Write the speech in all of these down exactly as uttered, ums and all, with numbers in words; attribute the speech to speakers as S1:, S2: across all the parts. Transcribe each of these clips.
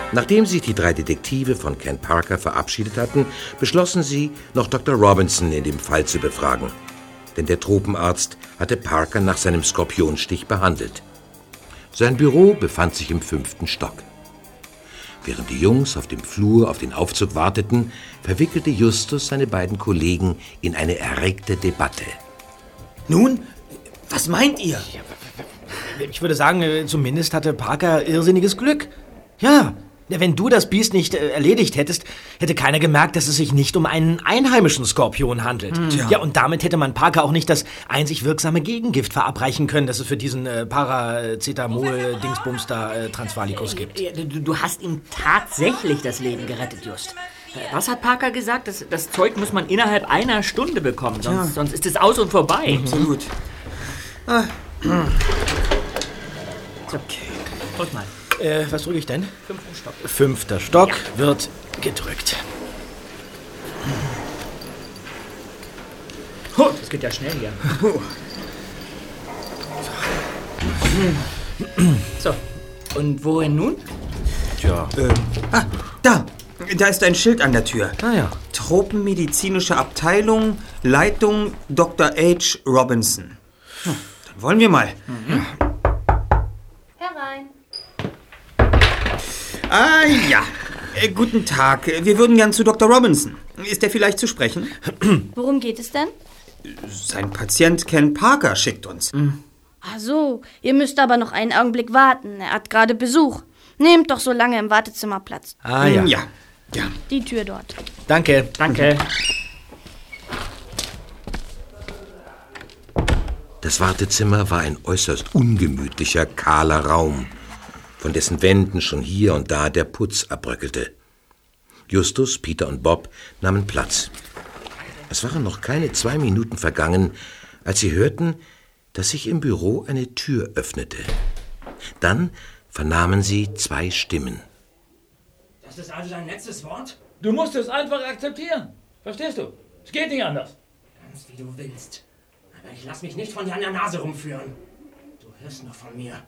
S1: Nachdem sich die drei Detektive von Ken Parker verabschiedet hatten, beschlossen sie, noch Doktor Robinson in dem Fall zu befragen. Denn der Tropenarzt hatte Parker nach seinem Skorpionstich behandelt. Sein Büro befand sich im fünften Stock. Während die Jungs auf dem Flur auf den Aufzug warteten, verwickelte Justus seine beiden Kollegen in eine erregte Debatte.
S2: Nun, was meint ihr?
S3: Ich würde sagen, zumindest hatte Parker irrsinniges Glück. Ja, wenn du das Biest nicht äh, erledigt hättest, hätte keiner gemerkt, dass es sich nicht um einen einheimischen Skorpion handelt. Hm. Ja. ja, und damit hätte man Parker auch nicht das einzig wirksame Gegengift verabreichen können, das es für diesen äh, Paracetamol-Dingsbums da äh, Transvalicus gibt.
S4: Du, du hast ihm tatsächlich das Leben gerettet, Just. Was hat Parker gesagt? Das, das Zeug muss man innerhalb einer Stunde bekommen, sonst, ja. sonst ist es aus und vorbei.
S2: Mhm. Absolut. Ah.
S4: So, drück mal.
S3: Äh, was drücke ich denn?
S4: Fünfter Stock.
S3: Fünfter Stock
S4: ja.
S3: wird gedrückt.
S4: Oh, das geht ja schnell hier. So, und wohin nun?
S3: Tja.
S2: Ähm, ah, da. Da ist ein Schild an der Tür.
S3: Ah ja.
S2: Tropenmedizinische Abteilung, Leitung Doktor H. Robinson. Hm, dann wollen wir mal.
S5: Mhm. Herein.
S2: Ah ja, äh, guten Tag. Wir würden gern zu Doktor Robinson. Ist er vielleicht zu sprechen?
S5: Worum geht es denn?
S2: Sein Patient Ken Parker schickt uns.
S5: Mhm. Ach so, ihr müsst aber noch einen Augenblick warten. Er hat gerade Besuch. Nehmt doch so lange im Wartezimmer Platz.
S3: Ah ja.
S2: Ja, ja.
S5: Die Tür dort.
S3: Danke.
S4: Danke.
S1: Das Wartezimmer war ein äußerst ungemütlicher, kahler Raum, von dessen Wänden schon hier und da der Putz abbröckelte. Justus, Peter und Bob nahmen Platz. Es waren noch keine zwei Minuten vergangen, als sie hörten, dass sich im Büro eine Tür öffnete. Dann vernahmen sie zwei Stimmen.
S6: Das ist also dein letztes Wort? Du musst es einfach akzeptieren. Verstehst du? Es geht nicht anders. Ganz wie du willst. Aber ich lass mich nicht von dir an der Nase rumführen. Du hörst noch von mir.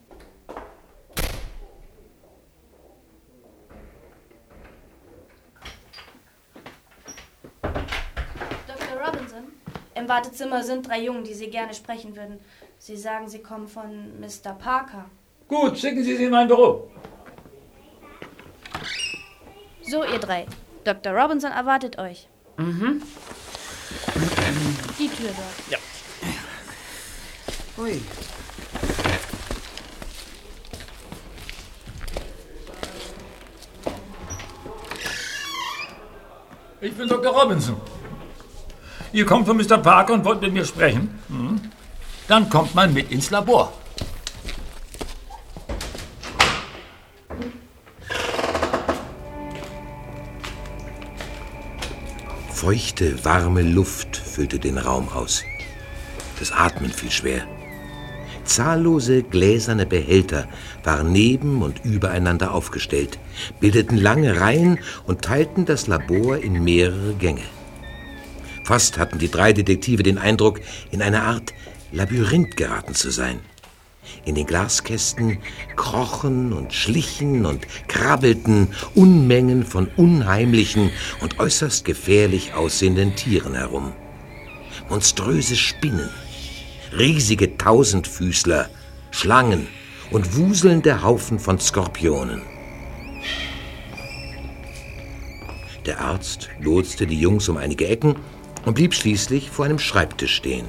S5: Doktor Robinson, im Wartezimmer sind drei Jungen, die Sie gerne sprechen würden. Sie sagen, Sie kommen von Mister Parker.
S6: Gut, schicken Sie sie in mein Büro.
S5: So, ihr drei. Doktor Robinson erwartet euch.
S4: Mhm.
S5: Die Tür dort.
S3: Ja.
S2: Ui.
S6: Ich bin Doktor Robinson. Ihr kommt von Mister Parker und wollt mit mir sprechen? Hm? Dann kommt man mit ins Labor.
S1: Feuchte, warme Luft füllte den Raum aus. Das Atmen fiel schwer. Zahllose gläserne Behälter waren neben und übereinander aufgestellt, bildeten lange Reihen und teilten das Labor in mehrere Gänge. Fast hatten die drei Detektive den Eindruck, in eine Art Labyrinth geraten zu sein. In den Glaskästen krochen und schlichen und krabbelten Unmengen von unheimlichen und äußerst gefährlich aussehenden Tieren herum. Monströse Spinnen, riesige Tausendfüßler, Schlangen und wuselnde Haufen von Skorpionen. Der Arzt lotste die Jungs um einige Ecken und blieb schließlich vor einem Schreibtisch stehen.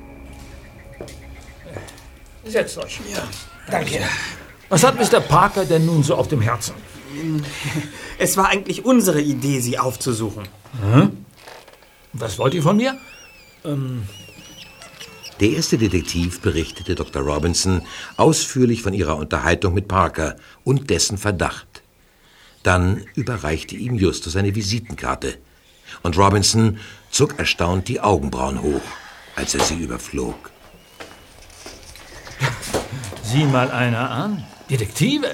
S6: Setzt euch. Ja, danke. Was hat Mister Parker denn nun so auf dem Herzen?
S2: Es war eigentlich unsere Idee, Sie aufzusuchen.
S6: Hm? Was wollt ihr von mir? Ähm...
S1: Der erste Detektiv berichtete Doktor Robinson ausführlich von ihrer Unterhaltung mit Parker und dessen Verdacht. Dann überreichte ihm Justus eine Visitenkarte und Robinson zog erstaunt die Augenbrauen hoch, als er sie überflog.
S6: Sieh mal einer an. Detektive.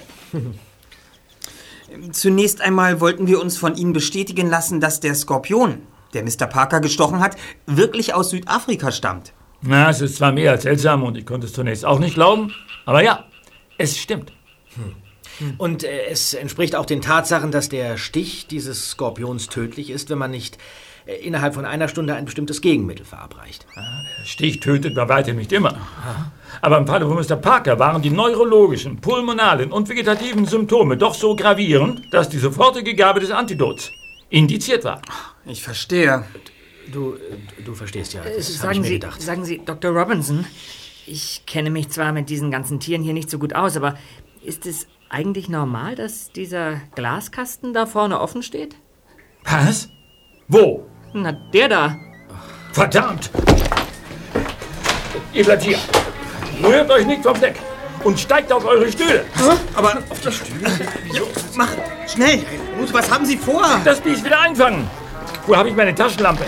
S2: Zunächst einmal wollten wir uns von Ihnen bestätigen lassen, dass der Skorpion, der Mister Parker gestochen hat, wirklich aus Südafrika stammt.
S6: Na, es ist zwar mehr als seltsam und ich konnte es zunächst auch nicht glauben, aber ja, es stimmt.
S3: Hm. Hm. Und äh, es entspricht auch den Tatsachen, dass der Stich dieses Skorpions tödlich ist, wenn man nicht äh, innerhalb von einer Stunde ein bestimmtes Gegenmittel verabreicht.
S6: Der Stich tötet bei weitem nicht immer. Aber im Falle von Mister Parker waren die neurologischen, pulmonalen und vegetativen Symptome doch so gravierend, dass die sofortige Gabe des Antidots indiziert war.
S2: Ich verstehe.
S3: Du, du verstehst ja, das
S4: Äh,
S3: habe ich
S4: sagen,
S3: mir
S4: Sie,
S3: gedacht.
S4: sagen Sie, Doktor Robinson, ich kenne mich zwar mit diesen ganzen Tieren hier nicht so gut aus, aber ist es eigentlich normal, dass dieser Glaskasten da vorne offen steht?
S6: Was? Wo?
S4: Na, der da.
S6: Verdammt! Ihr bleibt hier. Rührt euch nicht vom Deck und steigt auf eure Stühle.
S2: Aber auf die Stühle? Mach schnell! Was haben Sie vor?
S6: Das Biest wieder einfangen. Wo habe ich meine Taschenlampe?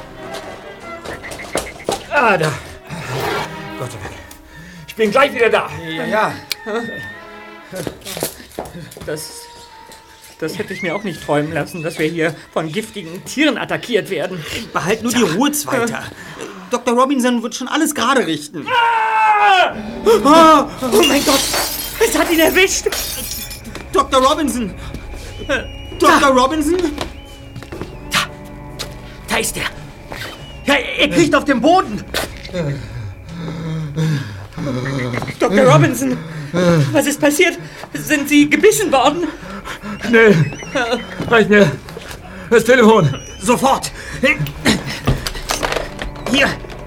S6: Ah, da. Gott sei Dank. Ich bin gleich wieder da.
S3: Ja, ja.
S4: Das, das hätte ich mir auch nicht träumen lassen, dass wir hier von giftigen Tieren attackiert werden.
S2: Behalt nur die Ruhe, Zweiter. Doktor Robinson wird schon alles gerade richten.
S6: Ah!
S2: Oh,
S4: Oh mein Gott, es hat ihn erwischt.
S2: Doktor Robinson! Doktor Robinson?
S3: Da ist er. Ja, er kriecht auf dem Boden.
S4: Doktor Robinson, was ist passiert? Sind Sie gebissen worden?
S6: Schnell! Reicht mir das Telefon.
S2: Sofort! Hier!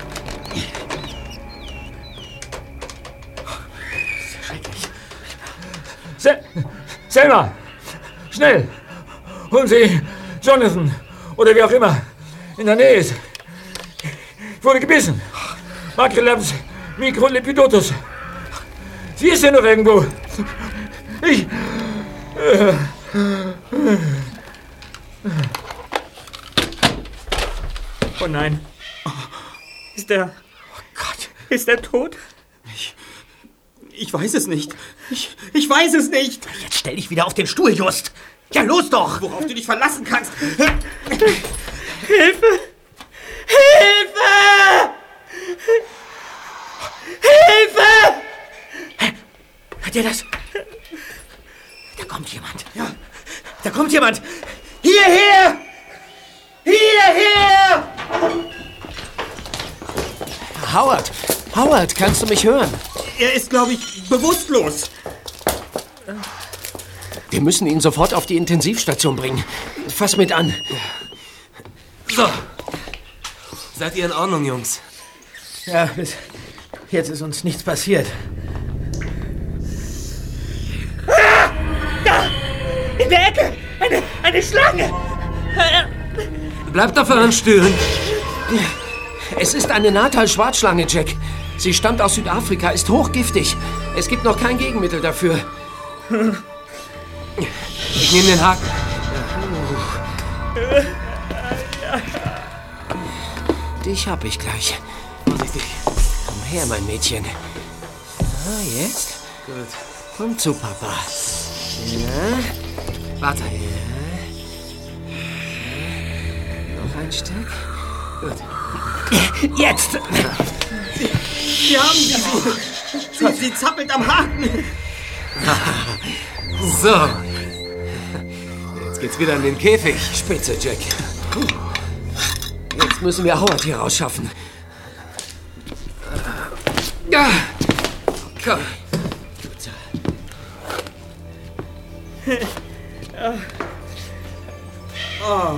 S6: Se Selma! Schnell! Holen Sie Jonathan oder wie auch immer in der Nähe ist. Ich wurde gebissen. Macrolaps microlepidotus. Sie ist ja noch irgendwo. Ich...
S4: Oh nein. Ist er...
S2: Oh Gott.
S4: Ist er tot?
S2: Ich, ich weiß es nicht. Ich, ich weiß es nicht.
S3: Jetzt stell dich wieder auf den Stuhl, Just. Ja, los doch.
S2: Worauf du dich verlassen kannst.
S4: Hilfe! Hilfe! Hilfe!
S3: Hört ihr das? Da kommt jemand. Ja. Da kommt jemand. Hierher! Hierher!
S7: Howard! Howard, kannst du mich hören?
S2: Er ist, glaube ich, bewusstlos.
S7: Wir müssen ihn sofort auf die Intensivstation bringen. Fass mit an. So. Seid ihr in Ordnung, Jungs?
S3: Ja, bis jetzt ist uns nichts passiert.
S4: Ah! Da! In der Ecke! Eine, eine Schlange!
S7: Bleibt auf euren Stühlen. Es ist eine Natal-Schwarzschlange, Jack. Sie stammt aus Südafrika, ist hochgiftig. Es gibt noch kein Gegenmittel dafür. Ich nehme den Haken. Dich hab ich gleich. Vorsichtig. Komm her, mein Mädchen. Ah, jetzt? Gut. Komm zu Papa. Ja. Warte. Ja. Noch ein Stück. Gut. Jetzt!
S2: Sie haben sie. Sie, sie, sie zappelt am Haken.
S7: So. Jetzt geht's wieder in den Käfig. Spitze, Jack. Jetzt müssen wir Howard hier rausschaffen. Ja. Komm.
S2: Oh.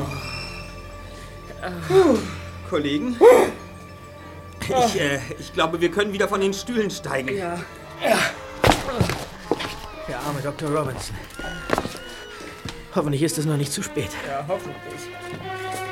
S2: Puh. Kollegen? Ich, äh, ich glaube, wir können wieder von den Stühlen steigen.
S3: Ja. Ja. Der arme Doktor Robinson. Hoffentlich ist es noch nicht zu spät.
S4: Ja, hoffentlich.